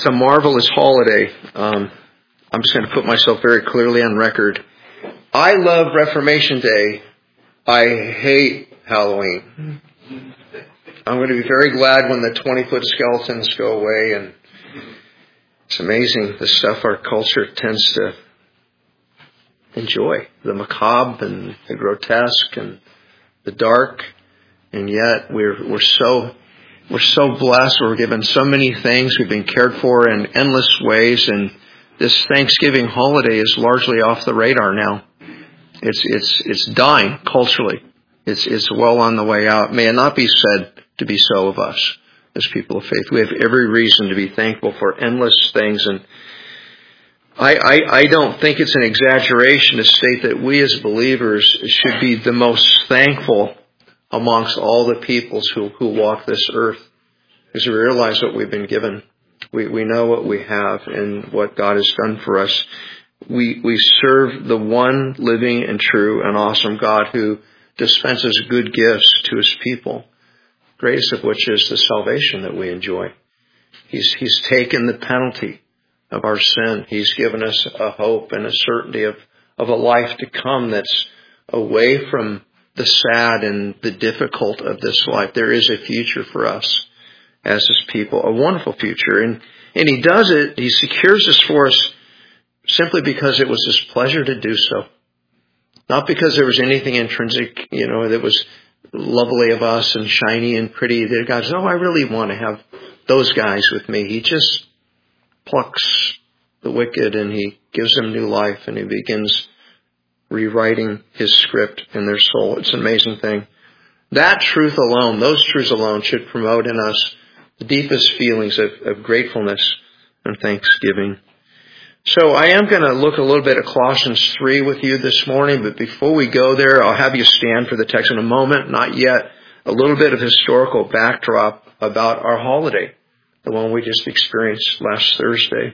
It's a marvelous holiday. I'm just going to put myself very clearly on record. I love Reformation Day. I hate Halloween. I'm going to be very glad when the 20-foot skeletons go away. And it's amazing the stuff our culture tends to enjoy. The macabre and the grotesque and the dark. And yet we're so blessed. We're given so many things. We've been cared for in endless ways. And this Thanksgiving holiday is largely off the radar now. It's dying culturally. It's well on the way out. May it not be said to be so of us as people of faith. We have every reason to be thankful for endless things. And I don't think it's an exaggeration to state that we as believers should be the most thankful amongst all the peoples who walk this earth, because we realize what we've been given. We know what we have and what God has done for us. We serve the one living and true and awesome God who dispenses good gifts to His people, greatest of which is the salvation that we enjoy. He's taken the penalty of our sin. He's given us a hope and a certainty of a life to come that's away from the sad and the difficult of this life. There is a future for us as His people, a wonderful future. And He does it, He secures this for us simply because it was His pleasure to do so. Not because there was anything intrinsic, that was lovely of us and shiny and pretty. That God says, I really want to have those guys with me. He just plucks the wicked and He gives them new life, and He begins rewriting His script in their soul. It's an amazing thing. That truth alone, those truths alone, should promote in us the deepest feelings of gratefulness and thanksgiving. So I am going to look a little bit at Colossians 3 with you this morning, but before we go there, I'll have you stand for the text in a moment. Not yet. A little bit of historical backdrop about our holiday, the one we just experienced last Thursday.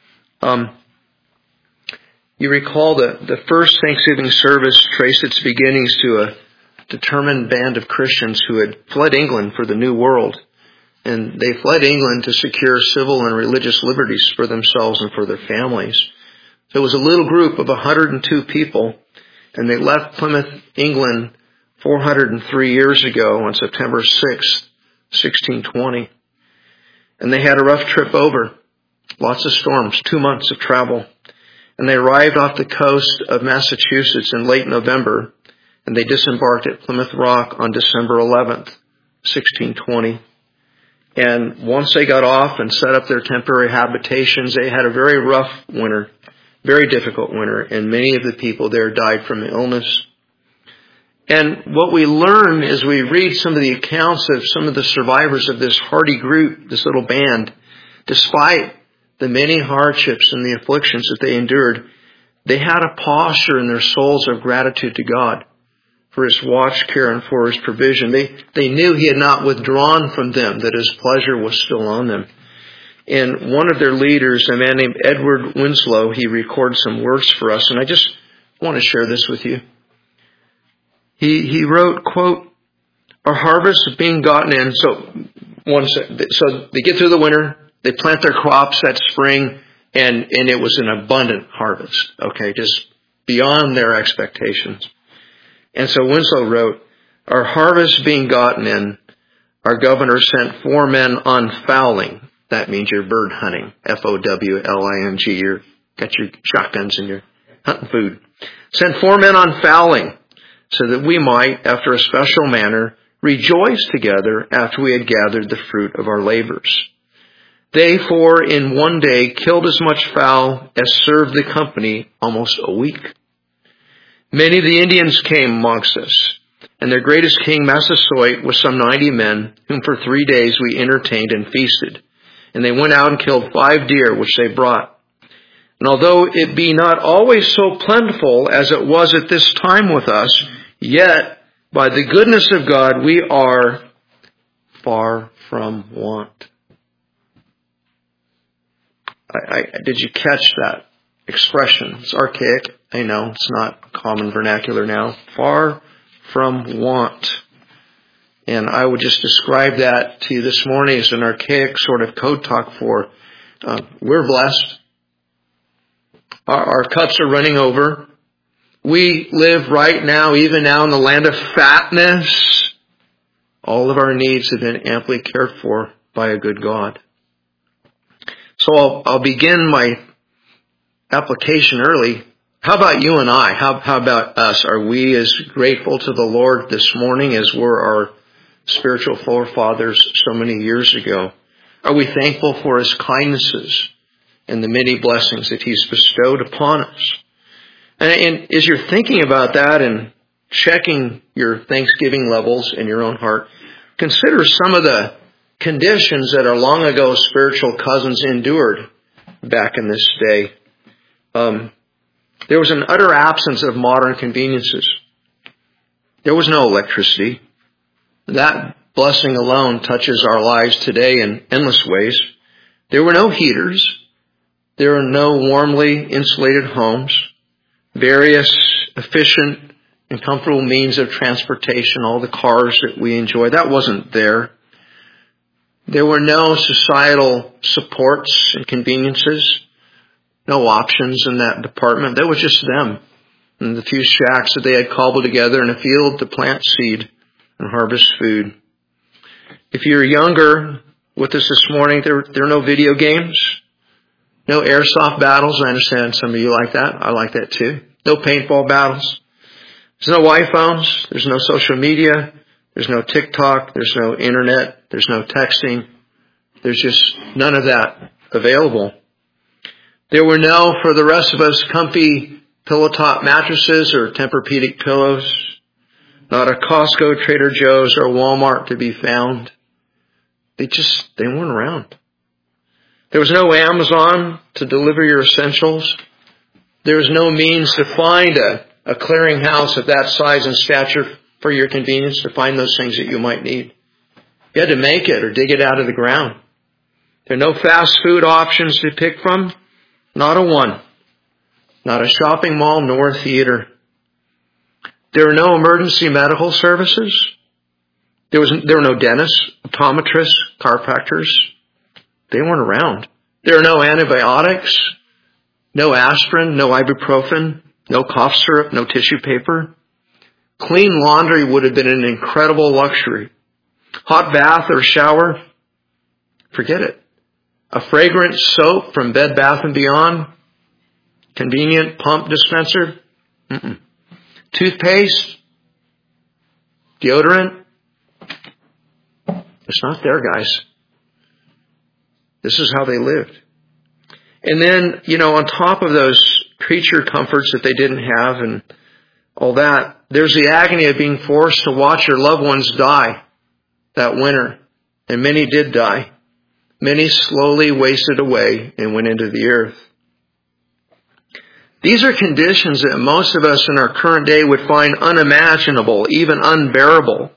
You recall that the first Thanksgiving service traced its beginnings to a determined band of Christians who had fled England for the New World. And they fled England to secure civil and religious liberties for themselves and for their families. So it was a little group of 102 people, and they left Plymouth, England 403 years ago on September 6th, 1620. And they had a rough trip over, lots of storms, 2 months of travel. And they arrived off the coast of Massachusetts in late November, and they disembarked at Plymouth Rock on December 11th, 1620. And once they got off and set up their temporary habitations, they had a very rough winter, very difficult winter, and many of the people there died from illness. And what we learn as we read some of the accounts of some of the survivors of this hardy group, this little band, despite the many hardships and the afflictions that they endured, they had a posture in their souls of gratitude to God for His watch care and for His provision. They knew He had not withdrawn from them, that His pleasure was still on them. And one of their leaders, a man named Edward Winslow, he recorded some words for us, and I just want to share this with you. He wrote, quote, "Our harvest is being gotten in." So they get through the winter, they plant their crops that spring, and it was an abundant harvest, okay, just beyond their expectations. And so Winslow wrote, "Our harvest being gotten in, our governor sent 4 men on fowling." That means you're bird hunting. Fowling. You're got your shotguns and you're hunting food. Sent 4 men on fowling so that we might, after a special manner, rejoice together after we had gathered the fruit of our labors. They 4 in one day killed as much fowl as served the company almost a week. Many of the Indians came amongst us, and their greatest king, Massasoit, with some 90 men, whom for 3 days we entertained and feasted. And they went out and killed 5 deer, which they brought. And although it be not always so plentiful as it was at this time with us, yet by the goodness of God we are far from want. Did you catch that expression? It's archaic. I know, it's not common vernacular now. Far from want. And I would just describe that to you this morning as an archaic sort of code talk for We're blessed. Our cups are running over. We live right now, even now, in the land of fatness. All of our needs have been amply cared for by a good God. So I'll begin my application early. How about you and I? How about us? Are we as grateful to the Lord this morning as were our spiritual forefathers so many years ago? Are we thankful for His kindnesses and the many blessings that He's bestowed upon us? And as you're thinking about that and checking your thanksgiving levels in your own heart, consider some of the conditions that our long ago spiritual cousins endured back in this day. There was an utter absence of modern conveniences. There was no electricity. That blessing alone touches our lives today in endless ways. There were no heaters. There were no warmly insulated homes. Various efficient and comfortable means of transportation, all the cars that we enjoy, that wasn't there. There were no societal supports and conveniences, no options in that department. There was just them and the few shacks that they had cobbled together in a field to plant seed and harvest food. If you're younger with us this morning, there are no video games, no airsoft battles. I understand some of you like that. I like that too. No paintball battles. There's no iPhones. There's no social media. There's no TikTok. There's no internet. There's no texting. There's just none of that available. There were no, for the rest of us, comfy pillow top mattresses or Tempur-Pedic pillows. Not a Costco, Trader Joe's, or Walmart to be found. They weren't around. There was no Amazon to deliver your essentials. There was no means to find a clearinghouse of that size and stature for your convenience to find those things that you might need. You had to make it or dig it out of the ground. There are no fast food options to pick from. Not a one. Not a shopping mall nor a theater. There were no emergency medical services. There were no dentists, optometrists, chiropractors. They weren't around. There were no antibiotics, no aspirin, no ibuprofen, no cough syrup, no tissue paper. Clean laundry would have been an incredible luxury. Hot bath or shower, forget it. A fragrant soap from Bed Bath & Beyond, convenient pump dispenser, toothpaste, deodorant, it's not there, guys. This is how they lived. And then, on top of those creature comforts that they didn't have and all that, there's the agony of being forced to watch your loved ones die that winter. And many did die. Many slowly wasted away and went into the earth. These are conditions that most of us in our current day would find unimaginable, even unbearable,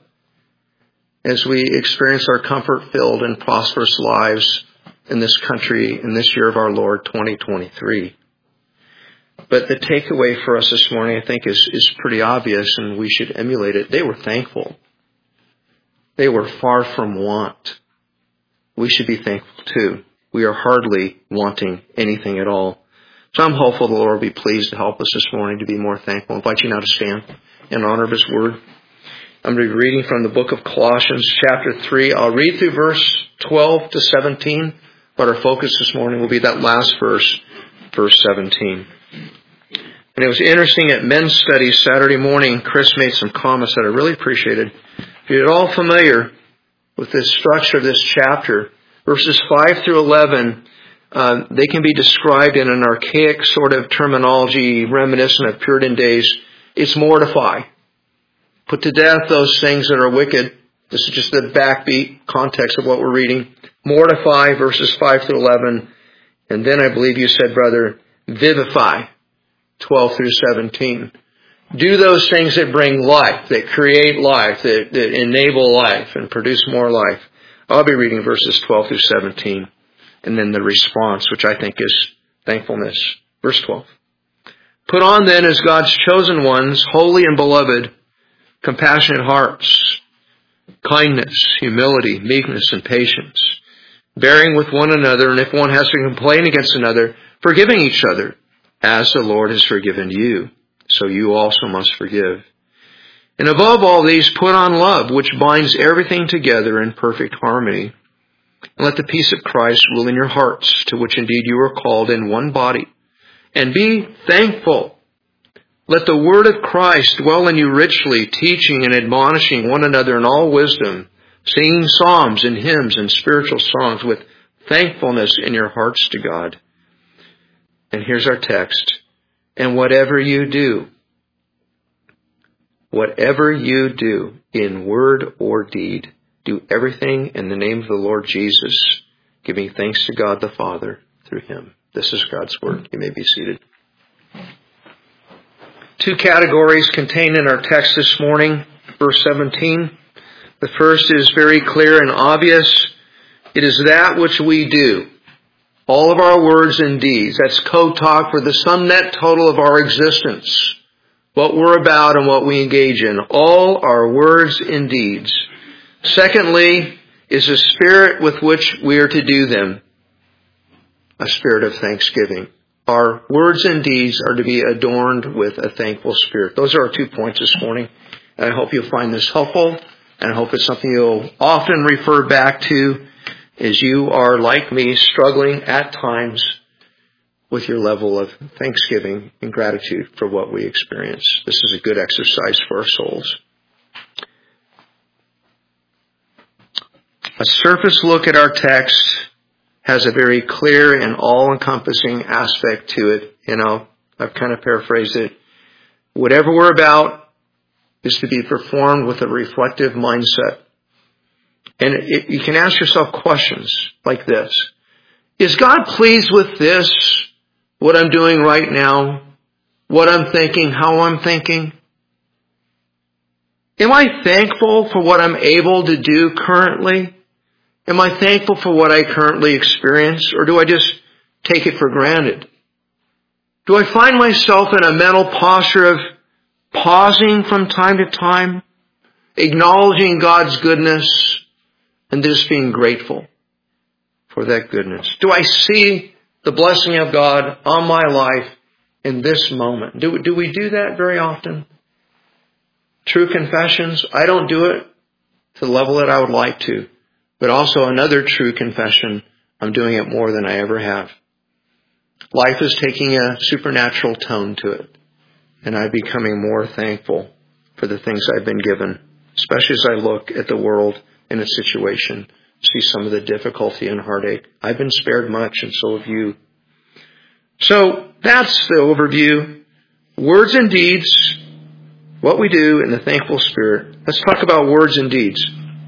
as we experience our comfort-filled and prosperous lives in this country in this year of our Lord, 2023. But the takeaway for us this morning, I think, is pretty obvious, and we should emulate it. They were thankful. They were far from want. We should be thankful too. We are hardly wanting anything at all. So I'm hopeful the Lord will be pleased to help us this morning to be more thankful. I invite you now to stand in honor of His Word. I'm going to be reading from the book of Colossians, chapter 3. I'll read through verse 12 to 17, but our focus this morning will be that last verse, verse 17. And it was interesting at men's studies Saturday morning, Chris made some comments that I really appreciated. If you're at all familiar with the structure of this chapter, verses 5 through 11, they can be described in an archaic sort of terminology reminiscent of Puritan days. It's mortify. Put to death those things that are wicked. This is just the backbeat context of what we're reading. Mortify, verses 5 through 11. And then I believe you said, brother, vivify, 12 through 17. Do those things that bring life, that create life, that enable life and produce more life. I'll be reading verses 12 through 17. And then the response, which I think is thankfulness. Verse 12. Put on then as God's chosen ones, holy and beloved, compassionate hearts, kindness, humility, meekness, and patience. bearing with one another, and if one has to complain against another, forgiving each other, as the Lord has forgiven you, so you also must forgive. And above all these, put on love, which binds everything together in perfect harmony. And let the peace of Christ rule in your hearts, to which indeed you are called in one body. And be thankful. Let the word of Christ dwell in you richly, teaching and admonishing one another in all wisdom, singing psalms and hymns and spiritual songs with thankfulness in your hearts to God. And here's our text. And whatever you do in word or deed, do everything in the name of the Lord Jesus, giving thanks to God the Father through him. This is God's word. You may be seated. Two categories contained in our text this morning. Verse 17. The first is very clear and obvious. It is that which we do. All of our words and deeds. That's code talk for the sum net total of our existence. What we're about and what we engage in. All our words and deeds. Secondly, is the spirit with which we are to do them. A spirit of thanksgiving. Our words and deeds are to be adorned with a thankful spirit. Those are our 2 points this morning. And I hope you'll find this helpful. And I hope it's something you'll often refer back to as you are, like me, struggling at times with your level of thanksgiving and gratitude for what we experience. This is a good exercise for our souls. A surface look at our text has a very clear and all-encompassing aspect to it. I've kind of paraphrased it. Whatever we're about is to be performed with a reflective mindset. And you can ask yourself questions like this. Is God pleased with this? What I'm doing right now? What I'm thinking? How I'm thinking? Am I thankful for what I'm able to do currently? Am I thankful for what I currently experience? Or do I just take it for granted? Do I find myself in a mental posture of pausing from time to time, acknowledging God's goodness, and just being grateful for that goodness? Do I see the blessing of God on my life in this moment? Do we do that very often? True confessions, I don't do it to the level that I would like to. But also another true confession, I'm doing it more than I ever have. Life is taking a supernatural tone to it. And I'm becoming more thankful for the things I've been given, especially as I look at the world and its situation, see some of the difficulty and heartache. I've been spared much, and so have you. So that's the overview. Words and deeds, what we do in the thankful spirit. Let's talk about words and deeds.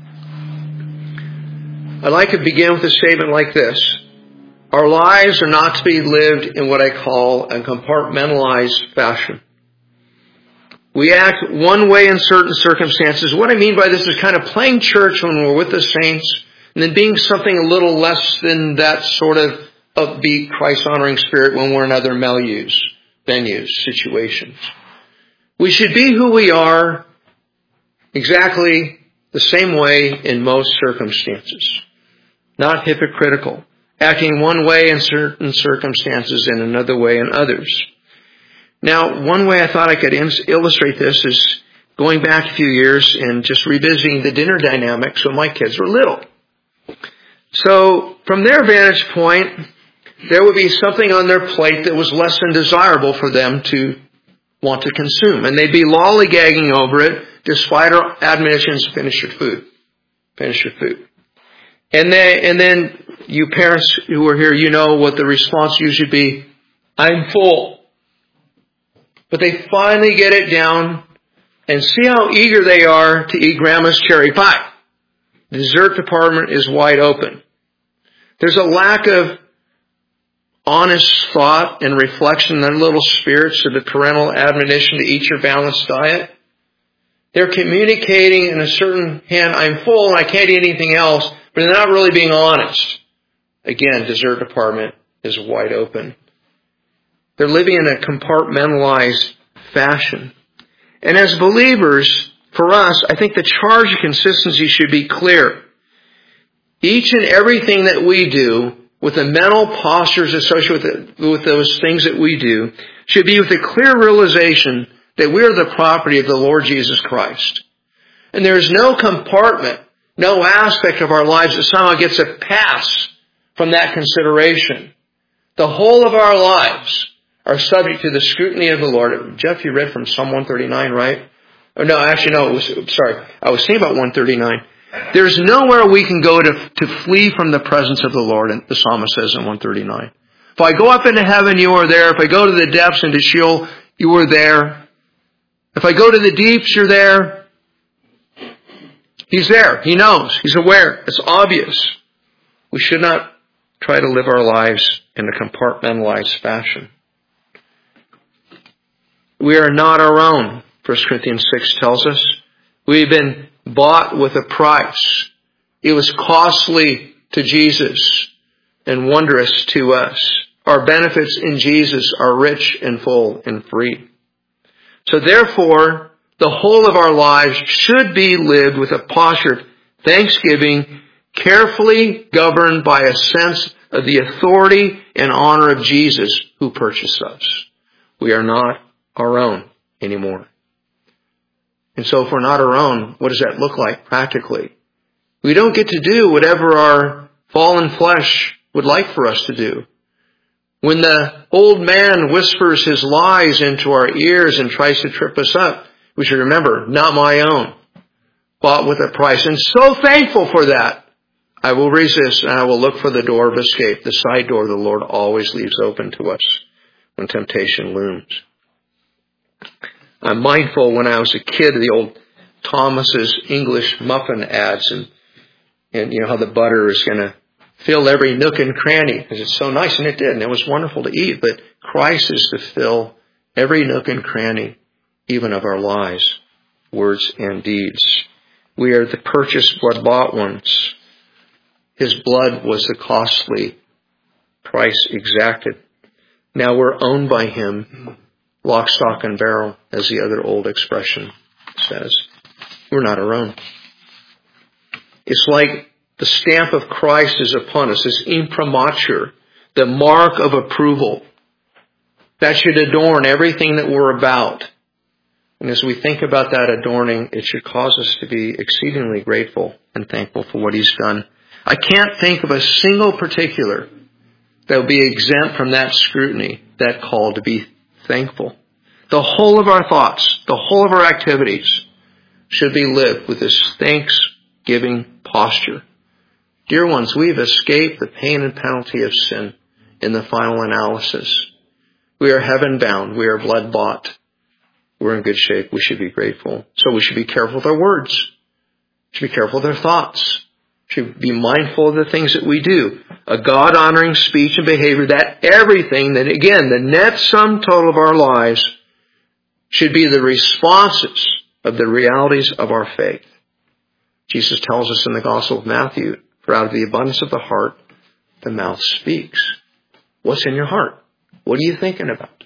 I'd like to begin with a statement like this. Our lives are not to be lived in what I call a compartmentalized fashion. We act one way in certain circumstances. What I mean by this is kind of playing church when we're with the saints, and then being something a little less than that sort of upbeat, Christ-honoring spirit when we're in other venues, situations. We should be who we are exactly the same way in most circumstances. Not hypocritical. Acting one way in certain circumstances and another way in others. Now, one way I thought I could illustrate this is going back a few years and just revisiting the dinner dynamics when my kids were little. So, from their vantage point, there would be something on their plate that was less than desirable for them to want to consume. And they'd be lollygagging over it, despite our admonitions, finish your food. Finish your food. And then you parents who are here, you know what the response usually be. I'm full. But they finally get it down and see how eager they are to eat Grandma's cherry pie. The dessert department is wide open. There's a lack of honest thought and reflection in their little spirits of the parental admonition to eat your balanced diet. They're communicating in a certain hand, I'm full and I can't eat anything else, but they're not really being honest. Again, dessert department is wide open. They're living in a compartmentalized fashion. And as believers, for us, I think the charge of consistency should be clear. Each and everything that we do, with the mental postures associated with those things that we do, should be with a clear realization that we are the property of the Lord Jesus Christ. And there is no compartment, no aspect of our lives that somehow gets a pass from that consideration. The whole of our lives are subject to the scrutiny of the Lord. Jeff, you read from Psalm 139, right? Oh, no, actually, no, I was thinking about 139. There's nowhere we can go to flee from the presence of the Lord, the psalmist says in 139. If I go up into heaven, you are there. If I go to the depths into Sheol, you are there. If I go to the deeps, you're there. He's there. He knows. He's aware. It's obvious. We should not try to live our lives in a compartmentalized fashion. We are not our own, 1 Corinthians 6 tells us. We've been bought with a price. It was costly to Jesus and wondrous to us. Our benefits in Jesus are rich and full and free. So therefore, the whole of our lives should be lived with a posture of thanksgiving, carefully governed by a sense of the authority and honor of Jesus who purchased us. We are not our own anymore. And so if we're not our own, what does that look like practically? We don't get to do whatever our fallen flesh would like for us to do. When the old man whispers his lies into our ears and tries to trip us up, we should remember, not my own, bought with a price. And so thankful for that, I will resist and I will look for the door of escape, the side door the Lord always leaves open to us when temptation looms. I'm mindful when I was a kid of the old Thomas's English muffin ads and you know how the butter is going to fill every nook and cranny because it's so nice, and it did, and it was wonderful to eat. But Christ is to fill every nook and cranny, even of our lives, words and deeds. We are the purchased, blood-bought ones. His blood was the costly price exacted. Now we're owned by Him, lock, stock, and barrel, as the other old expression says. We're not our own. It's like the stamp of Christ is upon us, this imprimatur, the mark of approval. That should adorn everything that we're about. And as we think about that adorning, it should cause us to be exceedingly grateful and thankful for what He's done. I can't think of a single particular that will be exempt from that scrutiny, that call to be thankful. The whole of our thoughts, the whole of our activities should be lived with this thanksgiving posture. Dear ones, we've escaped the pain and penalty of sin in the final analysis. We are heaven bound. We are blood bought. We're in good shape. We should be grateful. So we should be careful with our words. We should be careful with our thoughts. We should be mindful of the things that we do. A God-honoring speech and behavior, that everything, that again, the net sum total of our lives should be the responses of the realities of our faith. Jesus tells us in the Gospel of Matthew, for out of the abundance of the heart, the mouth speaks. What's in your heart? What are you thinking about?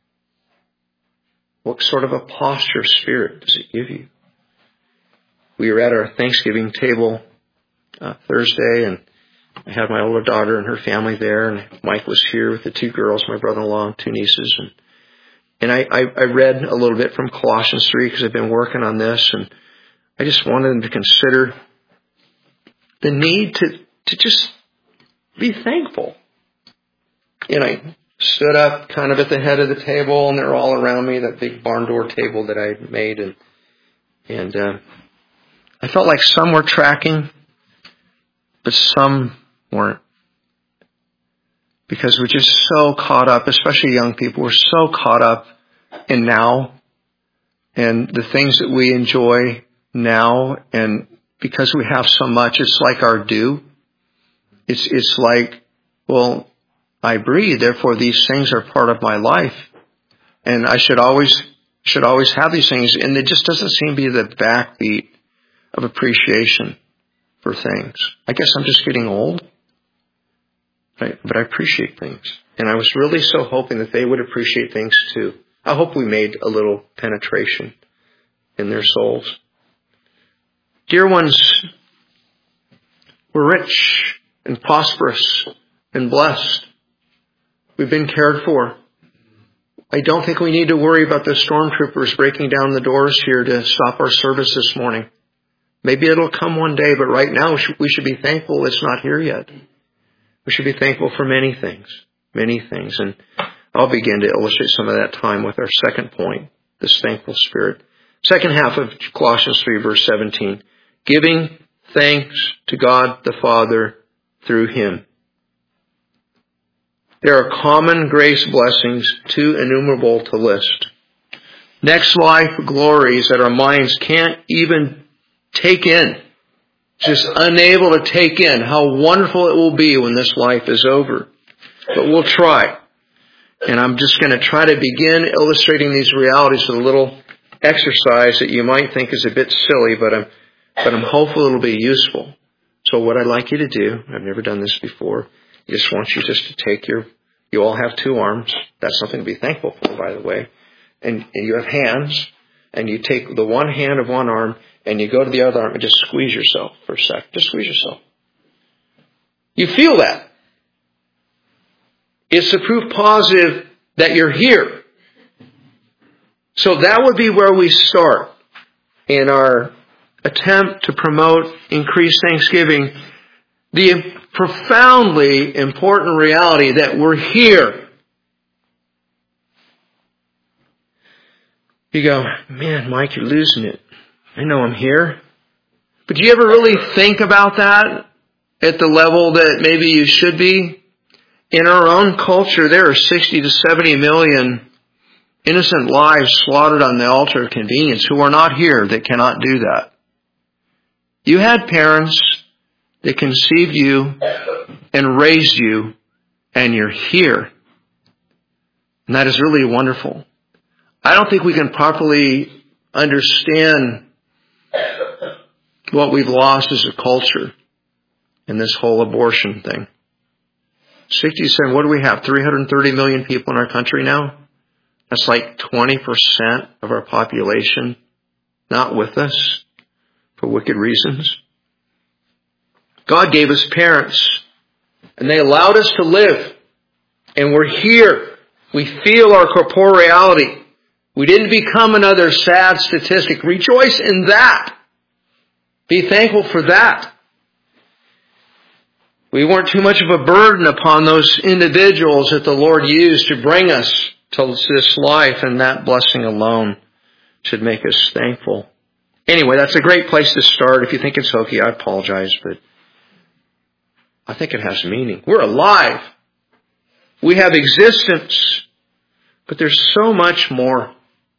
What sort of a posture of spirit does it give you? We were at our Thanksgiving table Thursday, and I had my older daughter and her family there, and Mike was here with the two girls, my brother-in-law and two nieces. And I read a little bit from Colossians 3 because I've been working on this, and I just wanted them to consider the need to just be thankful. And I stood up kind of at the head of the table, and they're all around me, that big barn door table that I made. And I felt like some were tracking, but some weren't. Because we're just so caught up, especially young people, we're so caught up in now and the things that we enjoy now. And because we have so much, it's like our due. It's like, well, I breathe, therefore these things are part of my life. And I should always have these things. And it just doesn't seem to be the backbeat of appreciation for things. I guess I'm just getting old. Right? But I appreciate things. And I was really so hoping that they would appreciate things too. I hope we made a little penetration in their souls. Dear ones, We're rich and prosperous and blessed. We've been cared for. I don't think we need to worry about the stormtroopers breaking down the doors here to stop our service this morning. Maybe it'll come one day, but right now we should be thankful it's not here yet. We should be thankful for many things. And I'll begin to illustrate some of that time with our second point, this thankful spirit. Second half of Colossians 3, verse 17. Giving thanks to God the Father through Him. There are common grace blessings too innumerable to list. Next life glories that our minds can't even take in. Just unable to take in how wonderful it will be when this life is over. But we'll try. And I'm just going to try to begin illustrating these realities with a little exercise that you might think is a bit silly, but I'm hopeful it'll be useful. So what I'd like you to do, I've never done this before, I just want you just to take you all have two arms. That's something to be thankful for, by the way. And you have hands, and you take the one hand of one arm, and you go to the other arm and just squeeze yourself for a sec. Just squeeze yourself. You feel that. It's the proof positive that you're here. So that would be where we start in our attempt to promote increased thanksgiving. The profoundly important reality that we're here. You go, man, Mike, you're losing it. I know I'm here. But do you ever really think about that at the level that maybe you should be? In our own culture, there are 60 to 70 million innocent lives slaughtered on the altar of convenience who are not here that cannot do that. You had parents that conceived you and raised you, and you're here. And that is really wonderful. I don't think we can properly understand what we've lost as a culture in this whole abortion thing. 67, what do we have? 330 million people in our country now? That's like 20% of our population not with us for wicked reasons. God gave us parents, and they allowed us to live. And we're here. We feel our corporeality. We didn't become another sad statistic. Rejoice in that. Be thankful for that. We weren't too much of a burden upon those individuals that the Lord used to bring us to this life, and that blessing alone should make us thankful. Anyway, that's a great place to start. If you think it's hokey, I apologize, but I think it has meaning. We're alive. We have existence. But there's so much more.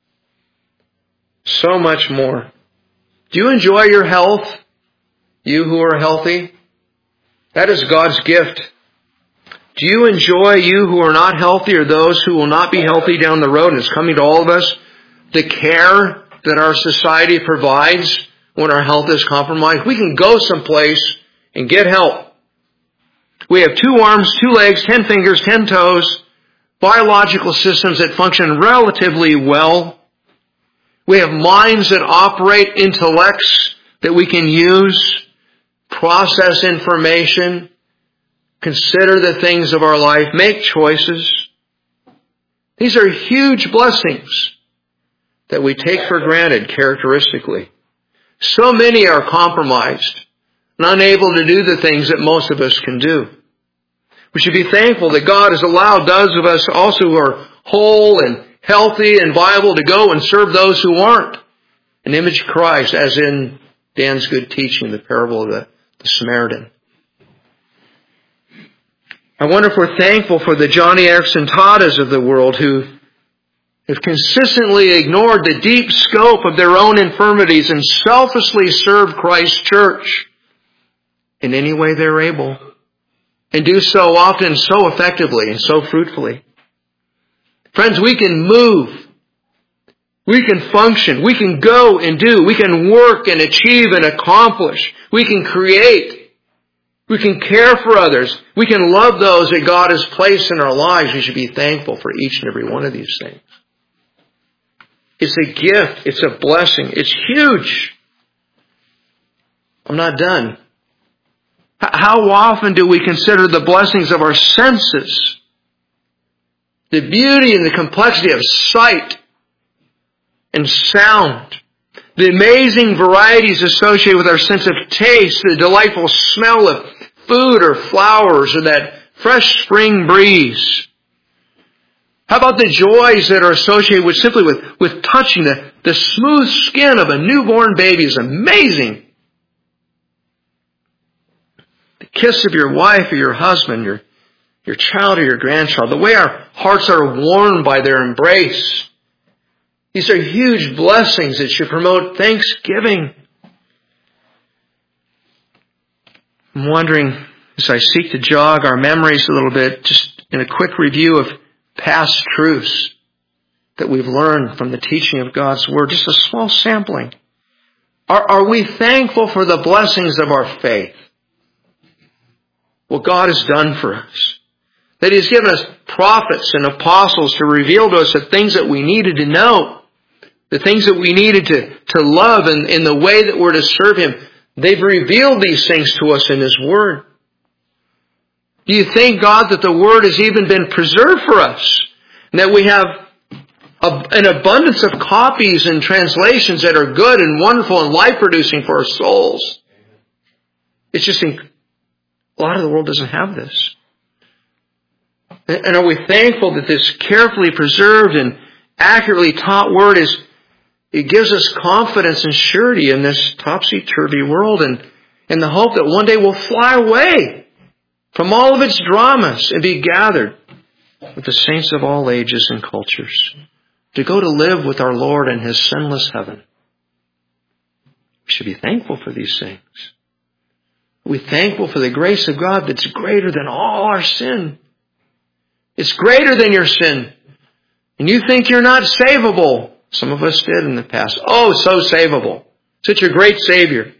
So much more. Do you enjoy your health? You who are healthy? That is God's gift. Do you enjoy, you who are not healthy, or those who will not be healthy down the road, and it's coming to all of us, the care that our society provides when our health is compromised? We can go someplace and get help. We have 2 arms, 2 legs, 10 fingers, 10 toes, biological systems that function relatively well. We have minds that operate, intellects that we can use, process information, consider the things of our life, make choices. These are huge blessings that we take for granted characteristically. So many are compromised and unable to do the things that most of us can do. We should be thankful that God has allowed those of us also who are whole and healthy and viable to go and serve those who aren't. An image of Christ, as in Dan's good teaching, the parable of the Samaritan. I wonder if we're thankful for the Johnny Erickson Tadas of the world who have consistently ignored the deep scope of their own infirmities and selflessly served Christ's church in any way they're able, and do so often so effectively and so fruitfully. Friends, we can move. We can function. We can go and do. We can work and achieve and accomplish. We can create. We can care for others. We can love those that God has placed in our lives. We should be thankful for each and every one of these things. It's a gift. It's a blessing. It's huge. I'm not done. How often do we consider the blessings of our senses? The beauty and the complexity of sight and sound. The amazing varieties associated with our sense of taste, the delightful smell of food or flowers or that fresh spring breeze. How about the joys that are associated with simply with touching the smooth skin of a newborn baby is amazing. The kiss of your wife or your husband, your child or your grandchild, the way our hearts are warmed by their embrace. These are huge blessings that should promote thanksgiving. I'm wondering, as I seek to jog our memories a little bit, just in a quick review of past truths that we've learned from the teaching of God's Word, just a small sampling. Are we thankful for the blessings of our faith? What God has done for us. That He's given us prophets and apostles to reveal to us the things that we needed to know. The things that we needed to love and in the way that we're to serve Him. They've revealed these things to us in His Word. Do you thank God that the Word has even been preserved for us? And that we have an abundance of copies and translations that are good and wonderful and life-producing for our souls? It's just a lot of the world doesn't have this. And are we thankful that this carefully preserved and accurately taught Word it gives us confidence and surety in this topsy-turvy world and the hope that one day we'll fly away from all of its dramas and be gathered with the saints of all ages and cultures to go to live with our Lord in His sinless heaven. We should be thankful for these things. We're thankful for the grace of God that's greater than all our sin. It's greater than your sin. And you think you're not savable. Some of us did in the past. Oh, so savable. Such a great Savior.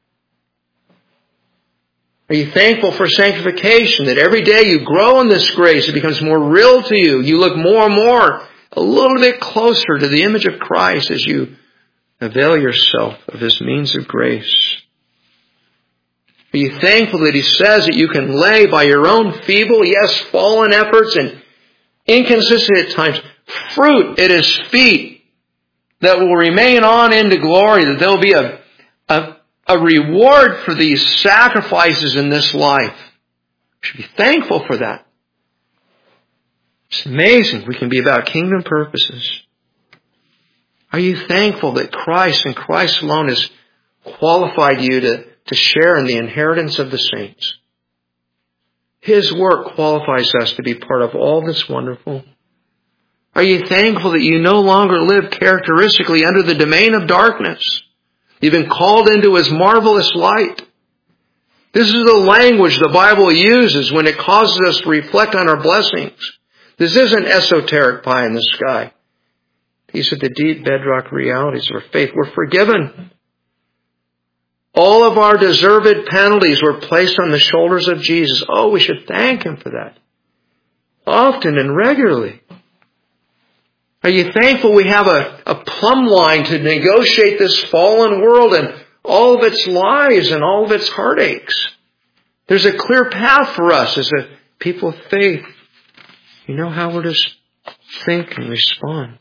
Are you thankful for sanctification? That every day you grow in this grace. It becomes more real to you. You look more and more a little bit closer to the image of Christ as you avail yourself of His means of grace. Are you thankful that He says that you can lay by your own feeble, yes, fallen efforts and inconsistent at times, fruit at His feet that will remain on into glory, that there will be a reward for these sacrifices in this life. We should be thankful for that. It's amazing. We can be about kingdom purposes. Are you thankful that Christ and Christ alone has qualified you to share in the inheritance of the saints? His work qualifies us to be part of all that's wonderful. Are you thankful that you no longer live characteristically under the domain of darkness? You've been called into His marvelous light. This is the language the Bible uses when it causes us to reflect on our blessings. This isn't esoteric pie in the sky. These are the deep bedrock realities of our faith. We're forgiven. All of our deserved penalties were placed on the shoulders of Jesus. Oh, we should thank Him for that. Often and regularly. Are you thankful we have a plumb line to negotiate this fallen world and all of its lies and all of its heartaches? There's a clear path for us as a people of faith. You know how we're to think and respond.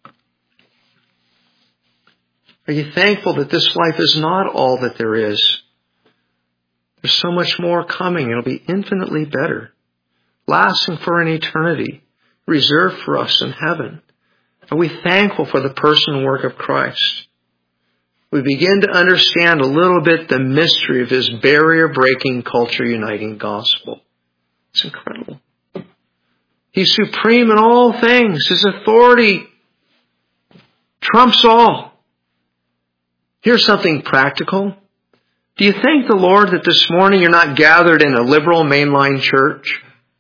Are you thankful that this life is not all that there is? There's so much more coming. It'll be infinitely better, lasting for an eternity, reserved for us in heaven. Are we thankful for the person and work of Christ? We begin to understand a little bit the mystery of His barrier-breaking, culture-uniting gospel. It's incredible. He's supreme in all things. His authority trumps all. Here's something practical. Do you thank the Lord that this morning you're not gathered in a liberal mainline church?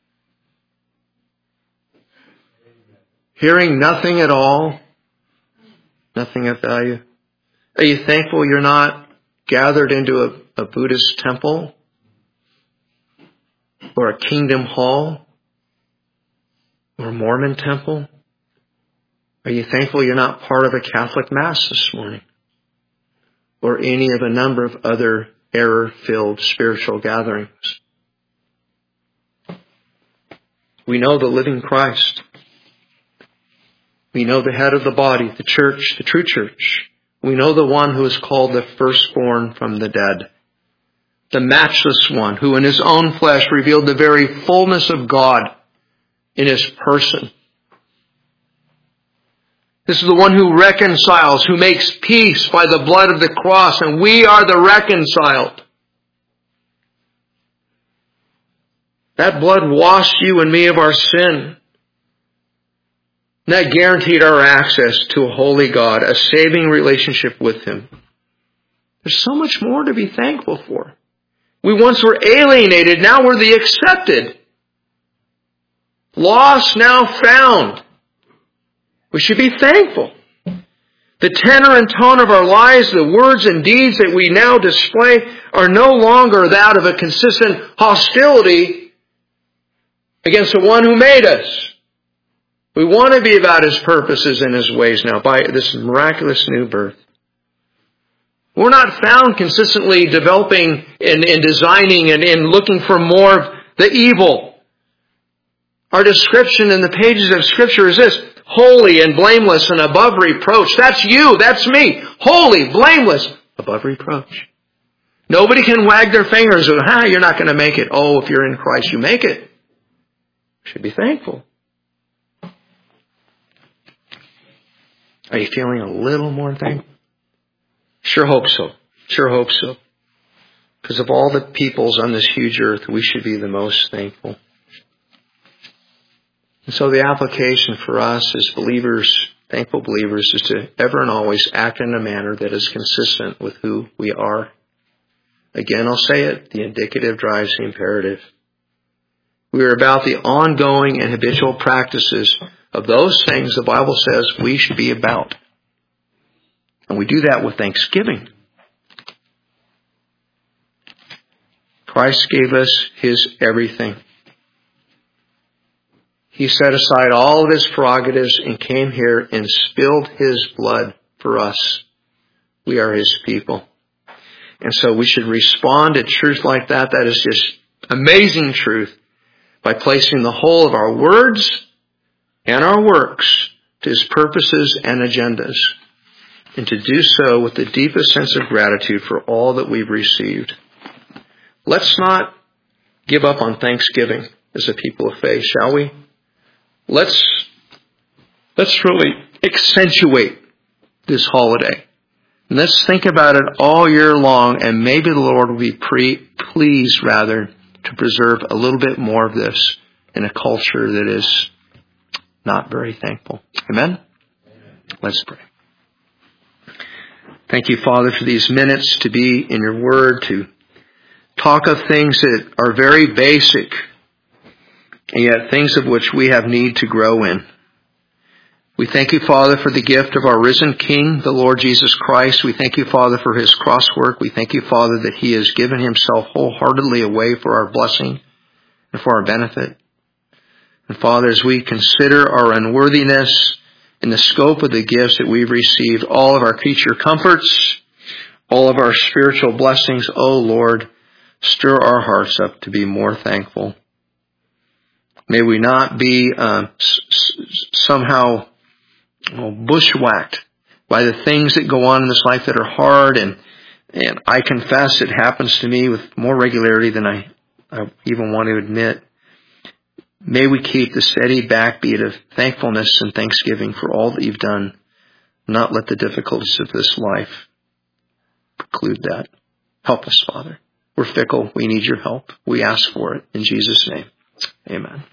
Hearing nothing at all? Nothing of value? Are you thankful you're not gathered into a Buddhist temple? Or a kingdom hall? Or a Mormon temple? Are you thankful you're not part of a Catholic Mass this morning? Or any of a number of other error-filled spiritual gatherings. We know the living Christ. We know the head of the body, the church, the true church. We know the one who is called the firstborn from the dead. The matchless one who in his own flesh revealed the very fullness of God in his person. This is the one who reconciles, who makes peace by the blood of the cross, and we are the reconciled. That blood washed you and me of our sin. And that guaranteed our access to a holy God, a saving relationship with Him. There's so much more to be thankful for. We once were alienated, now we're the accepted. Lost, now found. We should be thankful. The tenor and tone of our lives, the words and deeds that we now display are no longer that of a consistent hostility against the one who made us. We want to be about His purposes and His ways now by this miraculous new birth. We're not found consistently developing and designing and looking for more of the evil. Our description in the pages of Scripture is this: holy and blameless and above reproach. That's you, that's me. Holy, blameless, above reproach. Nobody can wag their fingers and, you're not going to make it. Oh, if you're in Christ, you make it. You should be thankful. Are you feeling a little more thankful? Sure hope so. Sure hope so. Because of all the peoples on this huge earth, we should be the most thankful. And so the application for us as believers, thankful believers, is to ever and always act in a manner that is consistent with who we are. Again, I'll say it, the indicative drives the imperative. We are about the ongoing and habitual practices of those things the Bible says we should be about. And we do that with thanksgiving. Christ gave us His everything. He set aside all of His prerogatives and came here and spilled His blood for us. We are His people. And so we should respond to truth like that. That is just amazing truth, by placing the whole of our words and our works to His purposes and agendas, and to do so with the deepest sense of gratitude for all that we've received. Let's not give up on Thanksgiving as a people of faith, shall we? Let's really accentuate this holiday. And let's think about it all year long, and maybe the Lord will be pleased to preserve a little bit more of this in a culture that is not very thankful. Amen? Let's pray. Thank you, Father, for these minutes to be in your word, to talk of things that are very basic, and yet things of which we have need to grow in. We thank you, Father, for the gift of our risen King, the Lord Jesus Christ. We thank you, Father, for His cross work. We thank you, Father, that He has given Himself wholeheartedly away for our blessing and for our benefit. And Father, as we consider our unworthiness in the scope of the gifts that we've received, all of our creature comforts, all of our spiritual blessings, oh Lord, stir our hearts up to be more thankful. May we not be somehow bushwhacked by the things that go on in this life that are hard, and I confess it happens to me with more regularity than I even want to admit. May we keep the steady backbeat of thankfulness and thanksgiving for all that you've done, not let the difficulties of this life preclude that. Help us, Father. We're fickle. We need your help. We ask for it in Jesus' name. Amen.